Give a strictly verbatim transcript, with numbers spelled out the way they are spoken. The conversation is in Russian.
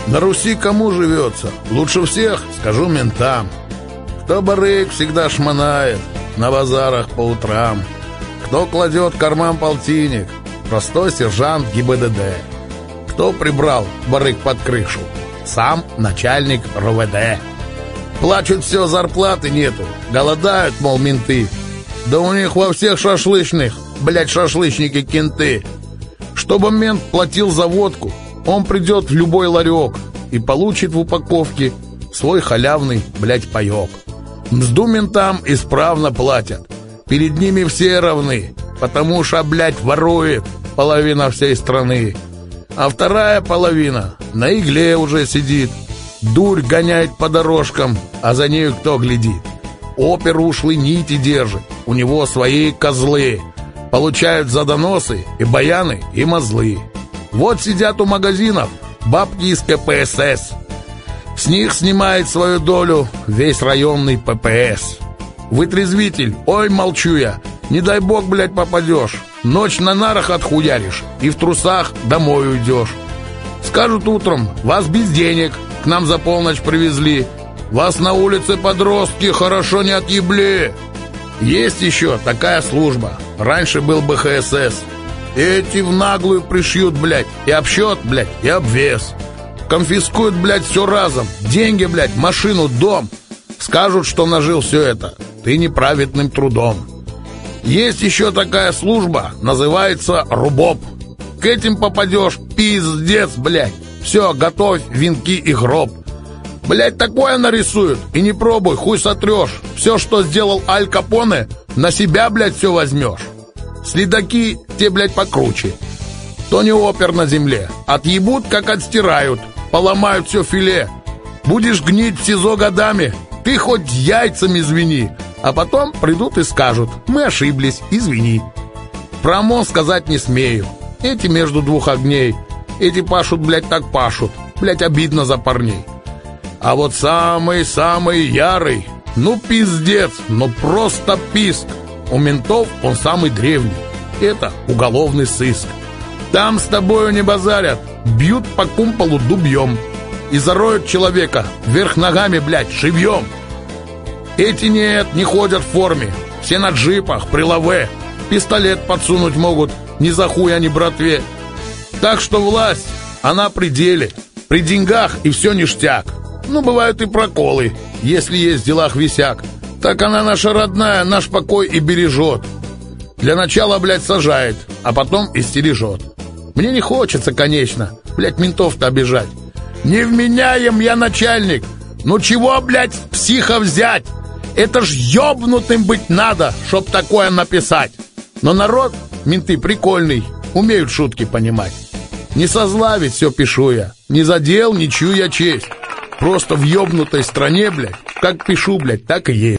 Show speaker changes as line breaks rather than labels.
На Руси кому живется? Лучше всех, скажу, ментам. Кто барыг всегда шмонает на базарах по утрам. Кто кладет в карман полтинник? Простой сержант ГИБДД. Кто прибрал барыг под крышу? Сам начальник РОВД. Плачут все, зарплаты нету. Голодают, мол, менты. Да у них во всех шашлычных, блять, шашлычники кенты. Чтобы мент платил за водку, он придет в любой ларек и получит в упаковке свой халявный, блять, паек. Мзду ментам исправно платят. Перед ними все равны, потому что, блять, ворует половина всей страны. А вторая половина на игле уже сидит. Дурь гоняет по дорожкам, а за нею кто глядит? Опер ушлый нити держит, у него свои козлы. Получают за доносы и баяны, и мозлы. Вот сидят у магазинов бабки из ка пэ эс эс. С них снимает свою долю весь районный пэ пэ эс. Вытрезвитель, ой, молчу я, не дай бог, блядь, попадешь. Ночь на нарах отхуяришь и в трусах домой уйдешь. Скажут утром, вас без денег к нам за полночь привезли. Вас на улице подростки хорошо не отъебли. Есть еще такая служба. Раньше был бэ ха эс эс. Эти в наглую пришьют, блядь, и обсчет, блядь, и обвес. Конфискуют, блядь, все разом. Деньги, блядь, машину, дом. Скажут, что нажил все это ты неправедным трудом. Есть еще такая служба, называется РУБОП. К этим попадешь, пиздец, блядь. Все, готовь венки и гроб. Блядь, такое нарисуют, и не пробуй, хуй сотрешь. Все, что сделал Аль Капоне, на себя, блядь, все возьмешь. Следаки те, блядь, покруче. То не опер на земле. Отъебут, как отстирают. Поломают все филе. Будешь гнить в СИЗО годами. Ты хоть яйцами звени. А потом придут и скажут: мы ошиблись, извини. Про ОМОН сказать не смею. Эти между двух огней. Эти пашут, блядь, так пашут. Блядь, обидно за парней. А вот самый-самый ярый, ну пиздец, ну просто писк. У ментов он самый древний. Это уголовный сыск. Там с тобою не базарят, бьют по кумполу дубьем и зароют человека вверх ногами, блядь, живьем. Эти нет, не ходят в форме. Все на джипах, при лаве. Пистолет подсунуть могут, ни за хуя, ни братве. Так что власть, она при деле. При деньгах и все ништяк. Ну, бывают и проколы, если есть в делах висяк. Так она наша родная, наш покой и бережет. Для начала, блядь, сажает, а потом и стережет. Мне не хочется, конечно, блядь, ментов-то обижать. Невменяем я начальник. Ну чего, блядь, психа взять? Это ж ёбнутым быть надо, чтоб такое написать. Но народ, менты, прикольный, умеют шутки понимать. Не со зла ведь все пишу я, не задел ничью я честь. Просто в ёбнутой стране, блядь, как пишу, блядь, так и есть.